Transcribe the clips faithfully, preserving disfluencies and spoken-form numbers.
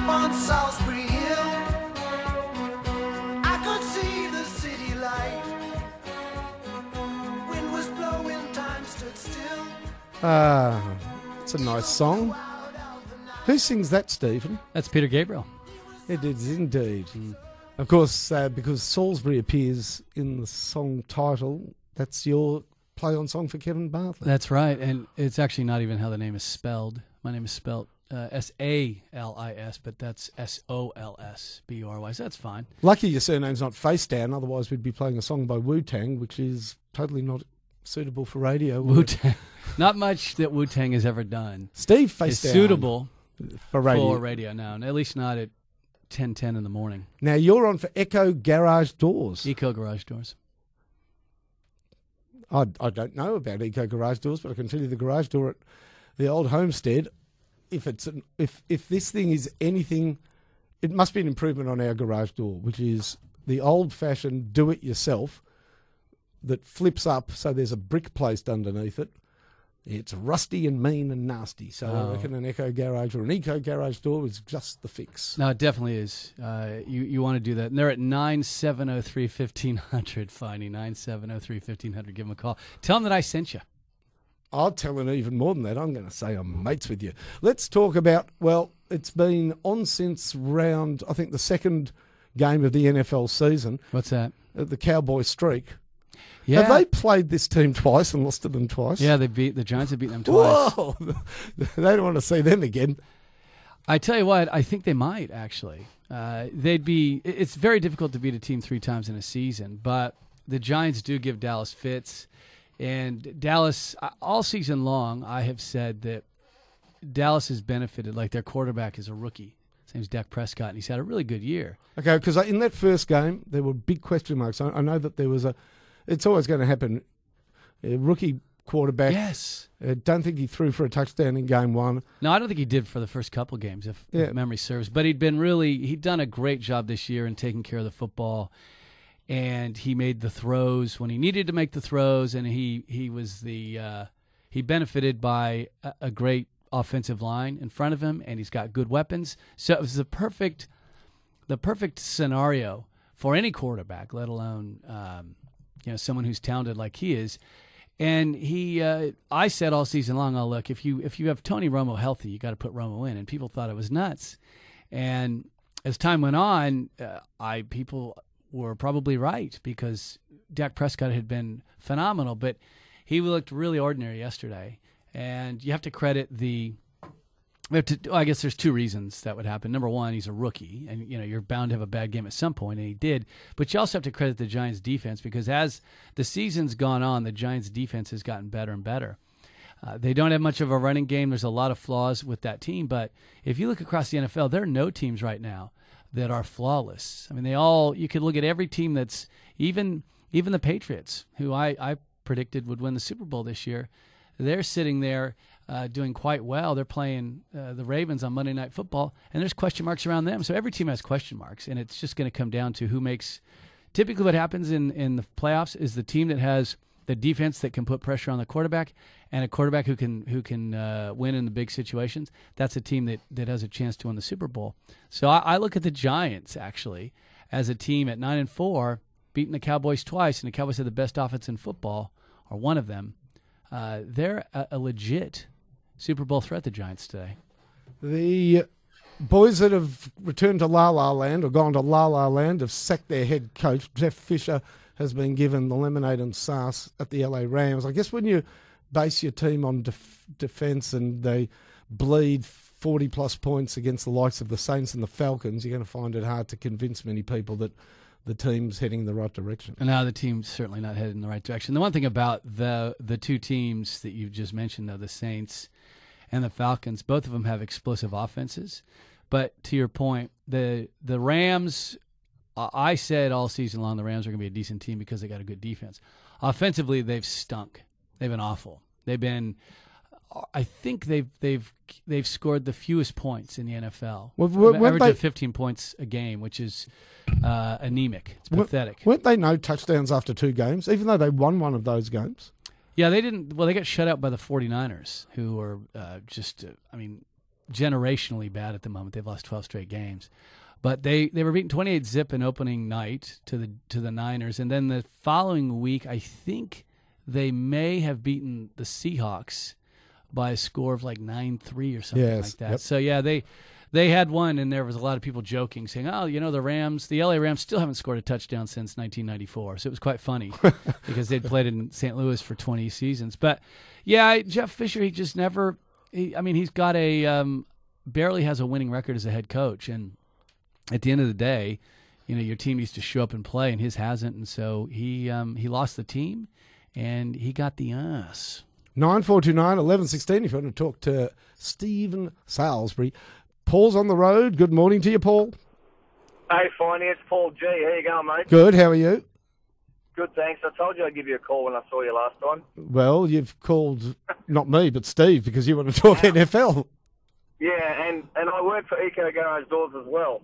up on Salisbury Hill, I could see the city light. Wind was blowing, time stood still. Ah, it's a nice song. Who sings that, Stephen? That's Peter Gabriel. It is indeed. Mm. Of course, uh, because Salisbury appears in the song title, that's your play on song for Kevin Bartlett. That's right, and it's actually not even how the name is spelled. My name is spelled uh, S A L I S, but that's S O L S B U R Y, so that's fine. Lucky your surname's not Face Down, otherwise we'd be playing a song by Wu-Tang, which is totally not suitable for radio. Wu-Tang. Not much that Wu-Tang has ever done. Steve Face is Down. Suitable for radio. For radio, no, at least not at ten ten in the morning. Now, you're on for Echo Garage Doors. Eco Garage Doors. I, I don't know about Eco Garage Doors, but I can tell you the garage door at the old homestead, if it's an, if if this thing is anything, it must be an improvement on our garage door, which is the old-fashioned do-it-yourself that flips up so there's a brick placed underneath it. It's rusty and mean and nasty. So oh. I reckon an Echo Garage or an Eco Garage door is just the fix. No, it definitely is. Uh, you you want to do that. And they're at nine seven zero three, one five zero zero, Finey, nine seven zero three, one five zero zero. Give them a call. Tell them that I sent you. I'll tell them even more than that. I'm going to say I'm mates with you. Let's talk about, well, it's been on since round, I think, the second game of the N F L season. What's that? The Cowboy streak. Yeah. Have they played this team twice and lost to them twice? Yeah, they beat the Giants have beaten them twice. Whoa! They don't want to see them again. I tell you what, I think they might, actually. Uh, they'd be. It's very difficult to beat a team three times in a season, but the Giants do give Dallas fits. And Dallas, all season long, I have said that Dallas has benefited, like their quarterback is a rookie. His name's Dak Prescott, and he's had a really good year. Okay, because in that first game, there were big question marks. I, I know that there was a, it's always going to happen, a rookie quarterback. Yes. I don't think he threw for a touchdown in game one. No, I don't think he did for the first couple games, if, yeah. if memory serves. But he'd been really, he'd done a great job this year in taking care of the football. And he made the throws when he needed to make the throws, and he he was the uh, he benefited by a, a great offensive line in front of him, and he's got good weapons. So it was the perfect the perfect scenario for any quarterback, let alone um, you know someone who's talented like he is. And he, uh, I said all season long, oh look, if you if you have Tony Romo healthy, you got to put Romo in, and people thought it was nuts. And as time went on, uh, I people. were probably right because Dak Prescott had been phenomenal, but he looked really ordinary yesterday. And you have to credit the we have to, I guess there's two reasons that would happen. Number one, he's a rookie, and you know you're bound to have a bad game at some point, and he did. But you also have to credit the Giants' defense because as the season's gone on, the Giants' defense has gotten better and better. Uh, they don't have much of a running game. There's a lot of flaws with that team, but if you look across the N F L, there are no teams right now that are flawless. I mean, they all, you could look at every team that's, even even the Patriots, who I, I predicted would win the Super Bowl this year, they're sitting there uh, doing quite well. They're playing uh, the Ravens on Monday Night Football, and there's question marks around them. So every team has question marks, and it's just going to come down to who makes, typically what happens in, in the playoffs is the team that has the defense that can put pressure on the quarterback and a quarterback who can who can uh, win in the big situations. That's a team that, that has a chance to win the Super Bowl. So I, I look at the Giants, actually, as a team at nine and four, beating the Cowboys twice, and the Cowboys have the best offense in football, or one of them. Uh, they're a, a legit Super Bowl threat, the Giants, today. The boys that have returned to La La Land or gone to La La Land have sacked their head coach. Jeff Fisher has been given the lemonade and sauce at the L A Rams. I guess when you base your team on def- defence and they bleed forty-plus points against the likes of the Saints and the Falcons, you're going to find it hard to convince many people that the team's heading in the right direction. And now the team's certainly not headed in the right direction. The one thing about the the two teams that you've just mentioned, though, the Saints and the Falcons, both of them have explosive offenses. But to your point, the the Rams, I said all season long the Rams are going to be a decent team because they got a good defense. Offensively, they've stunk. They've been awful. They've been, I think they've they've they've scored the fewest points in the N F L. Well, w- average they, of fifteen points a game, which is uh, anemic. It's pathetic. Weren't they no touchdowns after two games, even though they won one of those games? Yeah, they didn't. Well, they got shut out by the 49ers, who were uh, just, uh, I mean, generationally bad at the moment. They've lost twelve straight games. But they, they were beaten twenty-eight zip in opening night to the to the Niners. And then the following week, I think they may have beaten the Seahawks by a score of like nine three or something Yes, like that. yep. So, yeah, they they had one, and there was a lot of people joking, saying, oh, you know, the Rams, the L A Rams still haven't scored a touchdown since nineteen ninety-four. So it was quite funny because they'd played in Saint Louis for twenty seasons. But, yeah, Jeff Fisher, he just never he, – I mean, he's got a um, – barely has a winning record as a head coach. And at the end of the day, you know, your team needs to show up and play, and his hasn't. And so he um, he lost the team, and he got the ass. nine four two nine, eleven sixteen if you want to talk to Stephen Salisbury. Paul's on the road. Good morning to you, Paul. Hey, Finey, it's Paul G. How you going, mate? Good, how are you? Good, thanks. I told you I'd give you a call when I saw you last time. Well, you've called, not me, but Steve, because you want to talk N F L. Yeah, and, and I work for Eco Garage Doors as well.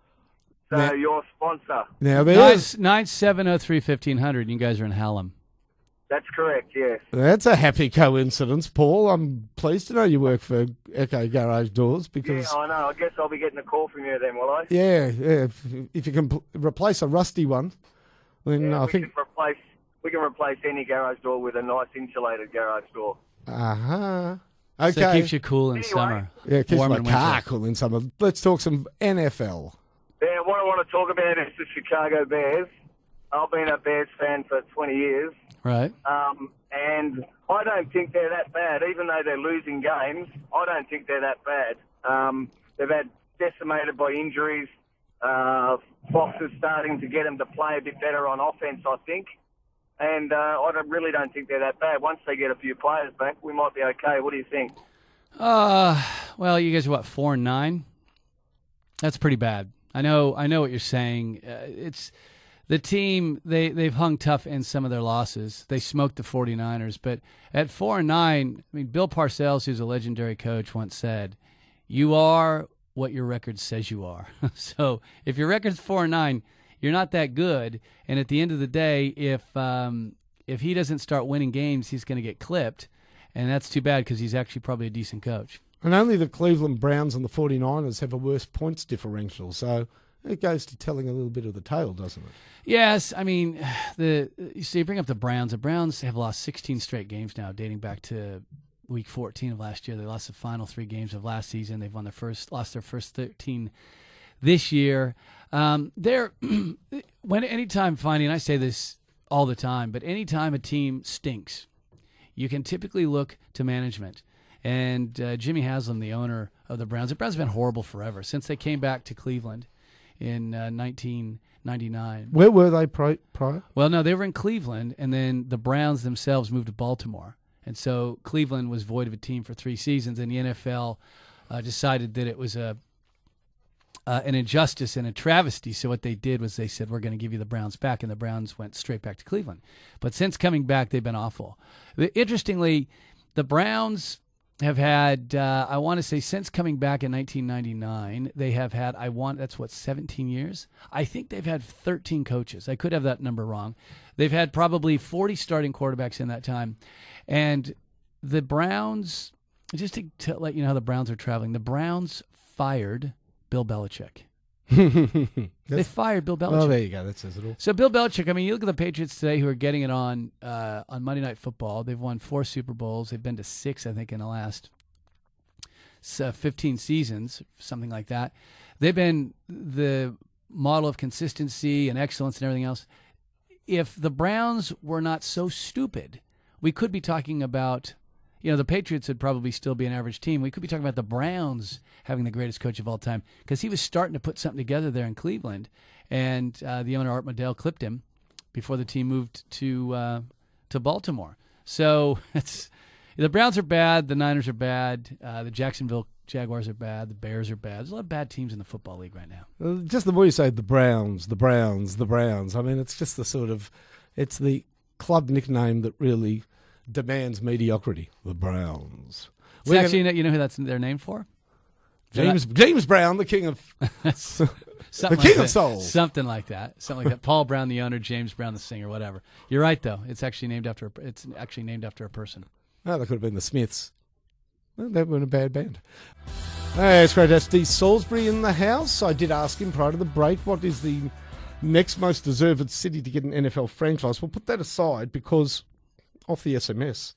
So Now- your sponsor. Now, there's, nine seven oh three fifteen hundred. You guys are in Hallam. That's correct, yes. that's a happy coincidence, Paul. I'm pleased to know you work for Echo Garage Doors Yeah, because, I know. I guess I'll be getting a call from you then, will I? yeah, yeah if, if you can pl- replace a rusty one, then Yeah, I we think, can replace we can replace any garage door with a nice insulated garage door. uh-huh. So it Okay. keeps you cool in Anyway. summer. Yeah, it keeps warm my in car winter. cool in summer. Let's talk some N F L. Yeah, what I want to talk about is the Chicago Bears. I've been a Bears fan for twenty years. Right. Um, and I don't think they're that bad, even though they're losing games. I don't think they're that bad. Um, they've had decimated by injuries. Uh, Fox is starting to get them to play a bit better on offense, I think. And uh, I don't, really don't think they're that bad. Once they get a few players back, we might be okay. What do you think? Uh, well, you guys are what, four and nine? That's pretty bad. I know. I know what you're saying. Uh, it's the team. They they've hung tough in some of their losses. They smoked the 49ers, but at four and nine, I mean, Bill Parcells, who's a legendary coach, once said, "You are what your record says you are." So if your record's four and nine, you're not that good. And at the end of the day, if um, if he doesn't start winning games, he's going to get clipped, and that's too bad because he's actually probably a decent coach. And only the Cleveland Browns and the 49ers have a worse points differential. So it goes to telling a little bit of the tale, doesn't it? Yes, I mean, the so you bring up the Browns. The Browns have lost sixteen straight games now, dating back to week fourteen of last year. They lost the final three games of last season. They've won their first, lost their first thirteen this year. Um, they're when anytime finding, I say this all the time, but anytime a team stinks, you can typically look to management. And uh, Jimmy Haslam, the owner of the Browns, the Browns have been horrible forever since they came back to Cleveland in uh, nineteen ninety-nine. Where were they pri- prior? Well, no, they were in Cleveland, and then the Browns themselves moved to Baltimore. And so Cleveland was void of a team for three seasons, and the N F L uh, decided that it was a uh, an injustice and a travesty. So what they did was they said, we're going to give you the Browns back, and the Browns went straight back to Cleveland. But since coming back, they've been awful. Interestingly, the Browns have had, uh, I want to say, since coming back in nineteen ninety-nine, they have had, I want, that's what, seventeen years? I think they've had thirteen coaches. I could have that number wrong. They've had probably forty starting quarterbacks in that time. And the Browns, just to, to let you know how the Browns are traveling, the Browns fired Bill Belichick. They fired Bill Belichick. Oh, there you go. That says it all. So Bill Belichick, I mean, you look at the Patriots today who are getting it on uh, on Monday Night Football. They've won four Super Bowls. They've been to six, I think, in the last uh, fifteen seasons, something like that. They've been the model of consistency and excellence and everything else. If the Browns were not so stupid, we could be talking about, you know, the Patriots would probably still be an average team. We could be talking about the Browns having the greatest coach of all time because he was starting to put something together there in Cleveland, and uh, the owner, Art Modell, clipped him before the team moved to uh, to Baltimore. So it's the Browns are bad, the Niners are bad, uh, the Jacksonville Jaguars are bad, the Bears are bad. There's a lot of bad teams in the football league right now. Uh, Just the more you say the Browns, the Browns, the Browns. I mean, it's just the sort of, it's the club nickname that really demands mediocrity. The Browns. It's We're actually, gonna- you know who that's their name for? James James Brown, the king of Something the like king of that. soul. Something like that. Something like that. Paul Brown, the owner, James Brown, the singer, whatever. You're right, though. It's actually named after. A, it's actually named after a person. Oh, that could have been the Smiths. Well, they were in a bad band. Hey, it's great. That's D. Salisbury in the house. I did ask him prior to the break, what is the next most deserved city to get an N F L franchise? We'll put that aside because off the S M S,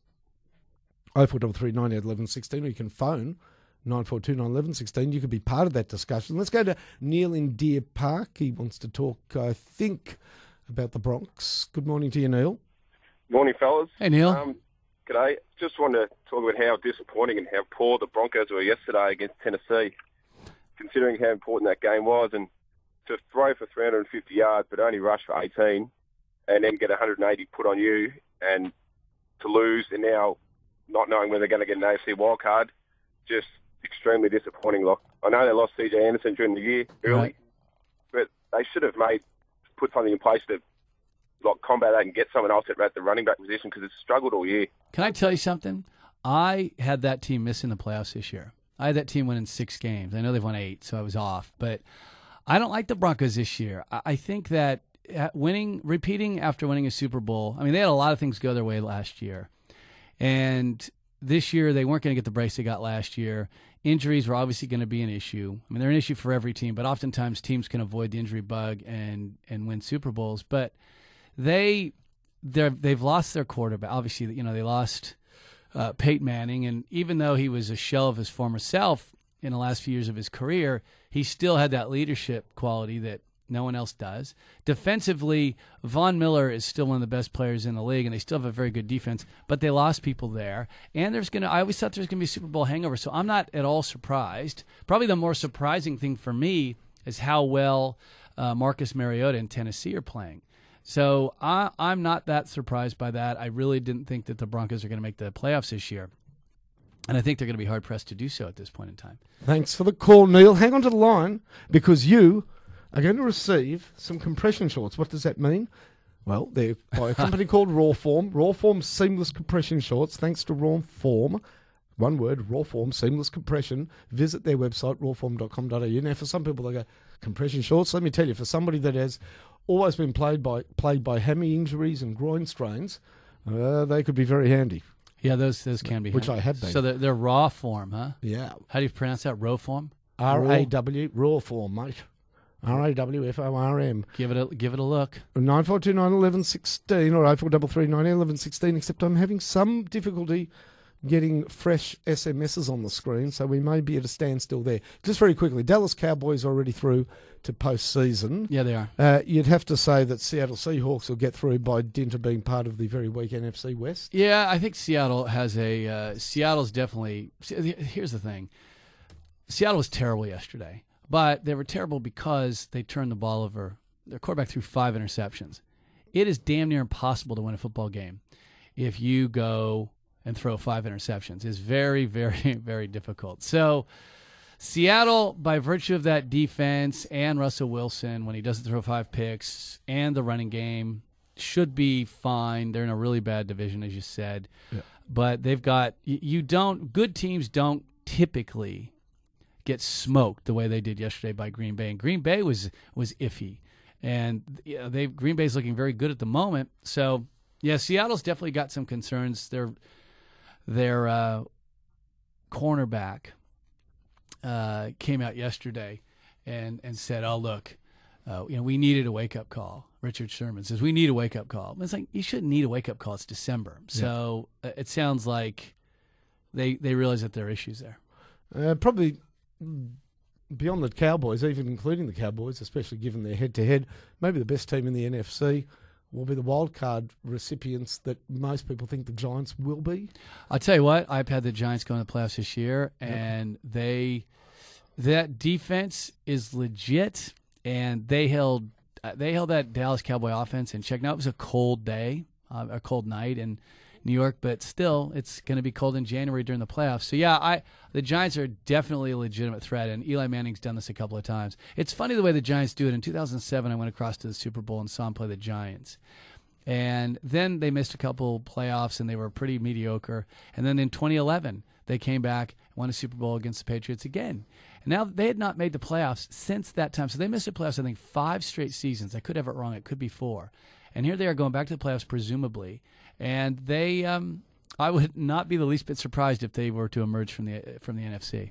oh four three three, nine eight one one one six, or you can phone nine four two, nine one one one six. You could be part of that discussion. Let's go to Neil in Deer Park. He wants to talk, I think, about the Bronx. Good morning to you, Neil. Morning, fellas. Hey, Neil. Um, g'day. Just wanted to talk about how disappointing and how poor the Broncos were yesterday against Tennessee, considering how important that game was. And to throw for three hundred fifty yards but only rush for eighteen and then get one hundred eighty put on you and to lose and now not knowing when they're going to get an A F C wildcard, just extremely disappointing. Like, I know they lost C J Anderson during the year early, Right. but they should have made put something in place to like combat that and get someone else at the running back position because it's struggled all year. Can I tell you something? I had that team missing the playoffs this year. I had that team winning six games. I know they've won eight, so I was off. But I don't like the Broncos this year. I I think that winning, repeating after winning a Super Bowl, I mean, they had a lot of things go their way last year. And this year, they weren't going to get the brace they got last year. Injuries were obviously going to be an issue. I mean, they're an issue for every team, but oftentimes teams can avoid the injury bug and, and win Super Bowls. But they, they're, they've lost their quarterback. Obviously, you know, they lost uh, Peyton Manning, and even though he was a shell of his former self in the last few years of his career, he still had that leadership quality that no one else does. Defensively, Von Miller is still one of the best players in the league, and they still have a very good defense, but they lost people there. And there's going to, I always thought there was going to be a Super Bowl hangover, so I'm not at all surprised. Probably the more surprising thing for me is how well uh, Marcus Mariota and Tennessee are playing. So I, I'm not that surprised by that. I really didn't think that the Broncos are going to make the playoffs this year. And I think they're going to be hard-pressed to do so at this point in time. Thanks for the call, Neil. Hang on to the line because you are going to receive some compression shorts. What does that mean? Well, they're by a company called Rawform. Rawform Seamless Compression Shorts. Thanks to Rawform. One word, Rawform Seamless Compression. Visit their website, rawform dot com dot a u. Now, for some people, they go, compression shorts. Let me tell you, for somebody that has always been plagued by, plagued by hammy injuries and groin strains, uh, they could be very handy. Yeah, those those can be. Which handy. I have been. So they're, they're raw form, huh? Yeah. How do you pronounce that? Raw form? R A W, Rawform, mate. R A W F O R M. Give it a give it a look. nine four two nine one one one six or oh four three three nine one one one six, except I'm having some difficulty getting fresh S M Ses on the screen, so we may be at a standstill there. Just very quickly, Dallas Cowboys are already through to postseason. Yeah, they are. Uh, you'd have to say that Seattle Seahawks will get through by dint of being part of the very weak N F C West. Yeah, I think Seattle has a uh, Seattle's definitely. Here's the thing: Seattle was terrible yesterday, but they were terrible because they turned the ball over. Their quarterback threw five interceptions. It is damn near impossible to win a football game if you go and throw five interceptions. It's very, very, very difficult. So Seattle, by virtue of that defense and Russell Wilson, when he doesn't throw five picks, and the running game, should be fine. They're in a really bad division, as you said. Yeah. But they've got – you don't – good teams don't typically get smoked the way they did yesterday by Green Bay. And Green Bay was was iffy. And you know, they Green Bay's looking very good at the moment. So, yeah, Seattle's definitely got some concerns. They're – Their uh, cornerback uh, came out yesterday and, and said, "Oh look, uh, you know we needed a wake up call." Richard Sherman says we need a wake up call. It's like you shouldn't need a wake up call. It's December, so yeah. uh, it sounds like they they realize that there are issues there. Uh, probably beyond the Cowboys, even including the Cowboys, especially given their head to head, maybe the best team in the N F C will be the wild card recipients that most people think the Giants will be. I'll tell you what, I've had the Giants go in the playoffs this year, and yep. they that defense is legit, and they held they held that Dallas Cowboy offense in check. Now, it was a cold day, uh, a cold night in New York, but still, it's going to be cold in January during the playoffs. So, yeah, I the Giants are definitely a legitimate threat, and Eli Manning's done this a couple of times. It's funny the way the Giants do it. In two thousand seven, I went across to the Super Bowl and saw them play the Giants. And then they missed a couple playoffs, and they were pretty mediocre. And then in twenty eleven, they came back and won a Super Bowl against the Patriots again. And now they had not made the playoffs since that time. So they missed the playoffs, I think, five straight seasons. I could have it wrong. It could be four. And here they are going back to the playoffs, presumably. And they, um, I would not be the least bit surprised if they were to emerge from the from the N F C.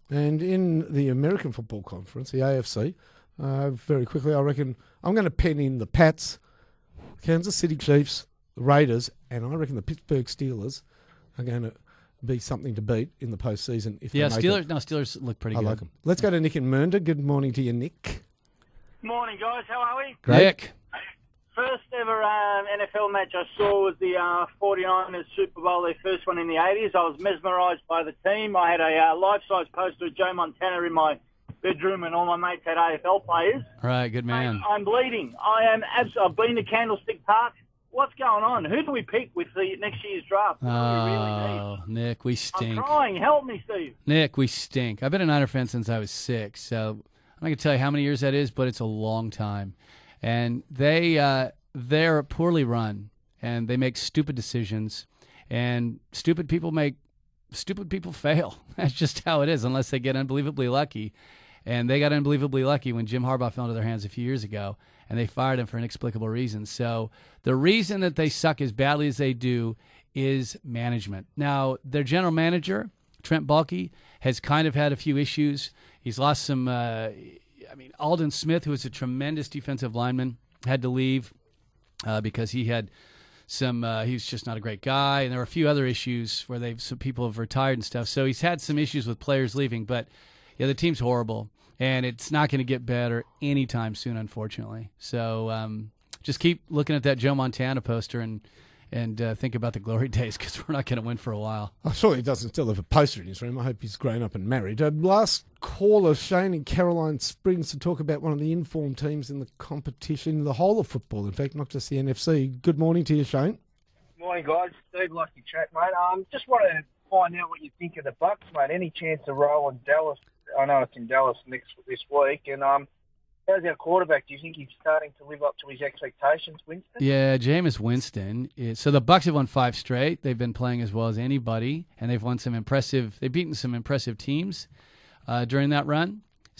And in the American Football Conference, the A F C, uh, very quickly, I reckon I'm going to pen in the Pats, Kansas City Chiefs, the Raiders, and I reckon the Pittsburgh Steelers are going to be something to beat in the postseason. If Yeah, they make Steelers. it. No, Steelers look pretty I good. like them. Let's go to Nick in Mernda. Good morning to you, Nick. Morning, guys. How are we? Great. Nick. First ever um, N F L match I saw was the uh, 49ers Super Bowl, their first one in the eighties. I was mesmerised by the team. I had a uh, life-size poster of Joe Montana in my bedroom, and all my mates had A F L players. Right, good man. Mate, I'm bleeding. I am abs- I've been to Candlestick Park. What's going on? Who do we pick with the next year's draft? What do we really need? Oh, Nick, we I'm stink. crying. Help me, Steve. Nick, we stink. I've been a Niner fan since I was six, so I'm not going to tell you how many years that is, but it's a long time. And they, uh, they're poorly run, and they make stupid decisions, and stupid people make stupid people fail. That's just how it is, unless they get unbelievably lucky. And they got unbelievably lucky when Jim Harbaugh fell into their hands a few years ago, and they fired him for inexplicable reasons. So the reason that they suck as badly as they do is management. Now, their general manager, Trent Baalke, has kind of had a few issues. He's lost some, uh, I mean, Aldon Smith, who was a tremendous defensive lineman, had to leave uh, because he had some, uh, he was just not a great guy. And there were a few other issues where they've, some people have retired and stuff. So he's had some issues with players leaving, but yeah, the team's horrible. And it's not going to get better anytime soon, unfortunately. So um, just keep looking at that Joe Montana poster and and uh, think about the glory days, because we're not going to win for a while. I'm sure he doesn't still have a poster in his room. I hope he's grown up and married. Uh, last caller, Shane in Caroline Springs, to talk about one of the informed teams in the competition, the whole of football, in fact, not just the N F C. Good morning to you, Shane. Morning, guys. Steve, like your chat, mate. Um, just want to find out what you think of the Bucks, mate. Any chance of rolling Dallas? I know it's in Dallas next this week. And um, how's our quarterback? Do you think he's starting to live up to his expectations, Winston? Yeah, Jameis Winston. Is, so the Bucs have won five straight. They've been playing as well as anybody, and they've won some impressive. They've beaten some impressive teams uh, during that run.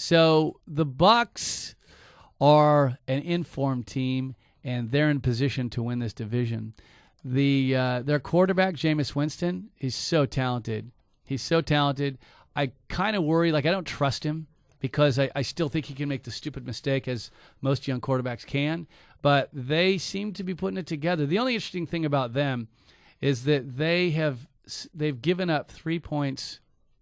So the Bucs are an informed team, and they're in position to win this division. The uh, their quarterback, Jameis Winston, is so talented. He's so talented. I kind of worry, like I don't trust him because I, I still think he can make the stupid mistake, as most young quarterbacks can, but they seem to be putting it together. The only interesting thing about them is that they have they've given up three points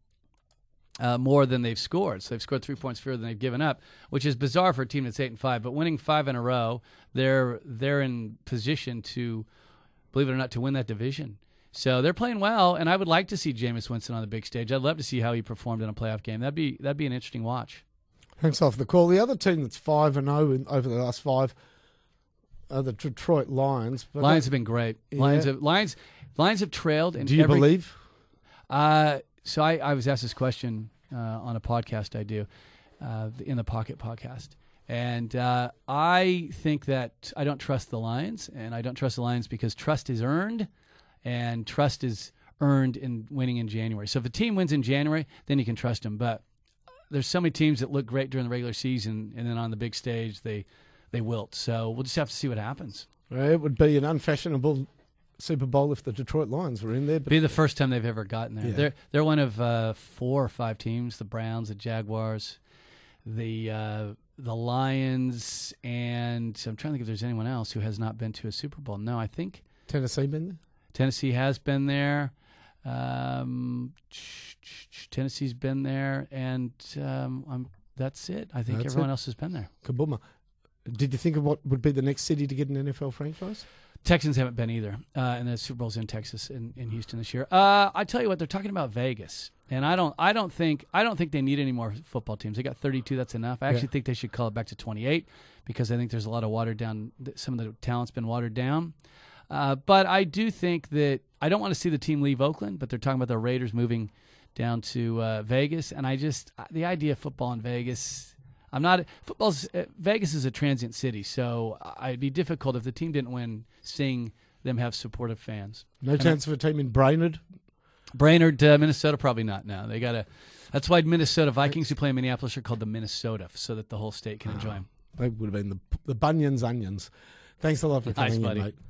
uh, more than they've scored. So they've scored three points fewer than they've given up, which is bizarre for a team that's eight and five. But winning five in a row, they're they're in position to, believe it or not, to win that division. So they're playing well, and I would like to see Jameis Winston on the big stage. I'd love to see how he performed in a playoff game. That'd be that'd be an interesting watch. Thanks a lot for the call. The other team that's five and zero over the last five are the Detroit Lions. But Lions have been great. Yeah. Lions have Lions Lions have trailed. In do you every, believe? Uh, so I, I was asked this question uh, on a podcast I do, uh, the In the Pocket podcast. And uh, I think that I don't trust the Lions, and I don't trust the Lions because trust is earned. And trust is earned in winning in January. So if a team wins in January, then you can trust them. But there's so many teams that look great during the regular season, and then on the big stage, they, they wilt. So we'll just have to see what happens. Well, it would be an unfashionable Super Bowl if the Detroit Lions were in there. But Be the first time they've ever gotten there. Yeah. They're they're one of uh, four or five teams: the Browns, the Jaguars, the uh, the Lions, and I'm trying to think if there's anyone else who has not been to a Super Bowl. No, I think Tennessee been there? Tennessee has been there. Um, Tennessee's been there, and um, I'm, that's it. I think That's everyone it. else has been there. Kabuma. Did you think of what would be the next city to get an N F L franchise? Texans haven't been either, uh, and the Super Bowl's in Texas, in, in Houston this year. Uh, I tell you what, they're talking about Vegas, and I don't, I don't think, I don't think they need any more football teams. They got thirty-two, that's enough. I actually Yeah. think they should call it back to twenty-eight because I think there's a lot of watered down. Some of the talent's been watered down. Uh, but I do think that I don't want to see the team leave Oakland, but they're talking about the Raiders moving down to uh, Vegas, and I just the idea of football in Vegas. I'm not football's uh, Vegas is a transient city, so it'd be difficult if the team didn't win, seeing them have supportive fans. No And chance of a team in Brainerd? Brainerd, uh, Minnesota, probably not. Now they got to. That's why Minnesota Vikings who play in Minneapolis are called the Minnesota, so that the whole state can enjoy them. They would have been the, the Bunyan's Onions. Thanks a lot for Nice, coming in, buddy. mate.